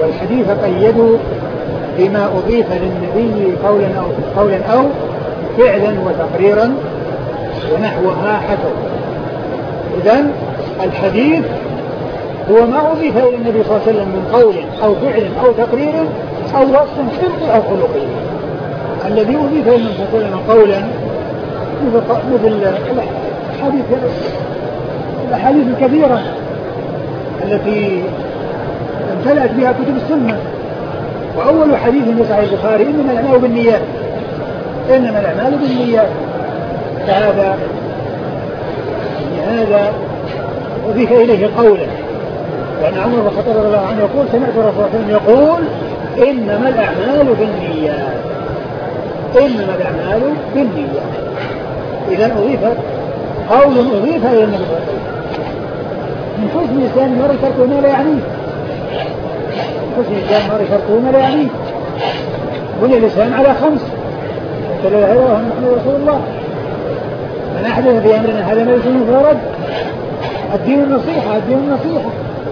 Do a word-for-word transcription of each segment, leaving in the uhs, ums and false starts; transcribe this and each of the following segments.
والحديث قيدوا بما أضيف للنبي قولا أو, قولا أو فعلا وتقريرا ونحوها حكوا. إذن الحديث هو ما أضيف إلى النبي صلى الله عليه وسلم من قول أو فعل أو تقرير أو وصف خلقي أو خلقي. الذي أضيف إلى النبي صلى الله عليه وسلم قولا مثل الحديث الأحاديث الكبيرة التي امتلأت بها كتب السنة. وأول حديث في صحيح البخاري إنما الأعمال بالنيات إنما الأعمال بالنيات. فهذا هذا أضيف إليه قولا، لأن عمر بن الخطاب رضي الله عنه يقول سمعت الرسول صلى الله عليه وسلم يقول إنما الأعمال بالنيات إنما الأعمال بالنيات. إذا أضيف قول أضيف إلى النبي صلى الله عليه وسلم. من حسن الإسلام المرء تركه ما لا يعنيه حسن الإسلام المرء تركه ما لا يعنيه. بني الإسلام على خمس: لا إله إلا الله محمد رسول الله، من أحدث في أمرنا هذا ما ليس منه فهو رد. الدين النصيحة الدين النصيحة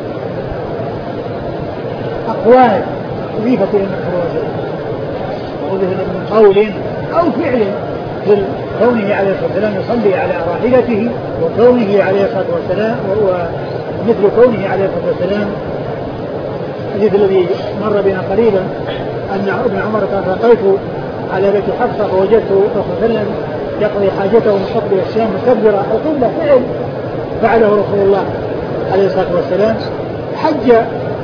أقوال أضيفت إلى النبي صلى الله عليه وسلم وأضيفت من قول أو فعل، مثل كونه عليه الصلاة والسلام يصلي على راحلته، وكونه عليه الصلاة والسلام وهو مثل كونه عليه الصلاة والسلام الحديث الذي مر بنا قريبا أن ابن عمر قال رقيت على بيت حفصة فوجدت الرسول صلى الله عليه وسلم يقضي حاجته مستقبل الشام مستدبرا القبلة. فعل فعله رسول الله عليه الصلاة والسلام، حج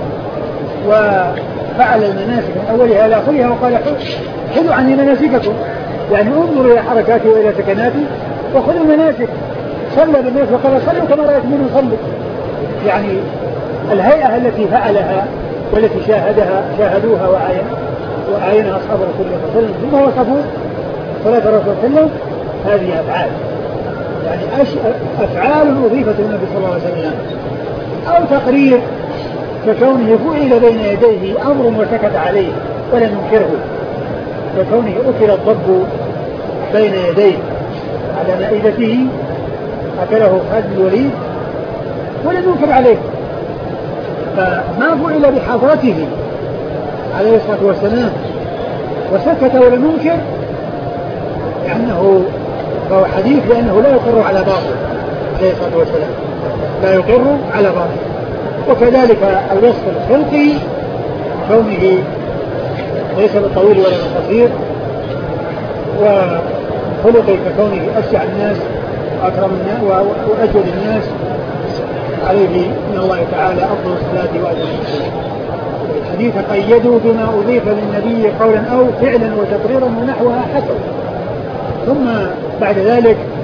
وفعل المناسك من أولها إلى آخرها وقال خذوا عني مناسككم، يعني انظروا إلى حركاتي وإلى سكناتي وخذوا المناسك. صلى بالناس وقال صلوا كما رأيتموني أصلي، يعني الهيئة التي فعلها والتي شاهدها شاهدوها وعاين وعاينها أصحاب رسول الله صلى الله عليه وسلم ثم وصفوا صلاة الرسول صلى الله عليه وسلم. هذه أفعال، يعني أفعال أضيفت للنبي صلى الله عليه وسلم، أو تقرير ككونه فعل بين يديه أمر وسكت عليه ولم ينكره، ككونه أكل الضب بين يديه على مائدته أكله خالد الوليد ولم ينكر عليه. فما فعل بحضرته عليه الصلاة والسلام وسكت ولم ينكر لأنه فهو حديث، لأنه لا يقر على باطل عليه الصلاة والسلام، لا يقر على باطل. وكذلك الوصف الخلقي كونه ليس بالطويل ولا بالقصير، وخلقي ككونه أشجع الناس وأكرم الناس وأجود الناس، عليه من الله تعالى أفضل الصلاة وأجل الصلاة. الحديث قيدوا بما أضيف للنبي قولا أو فعلا وتقريرا ونحوها حسب. ثم بعد ذلك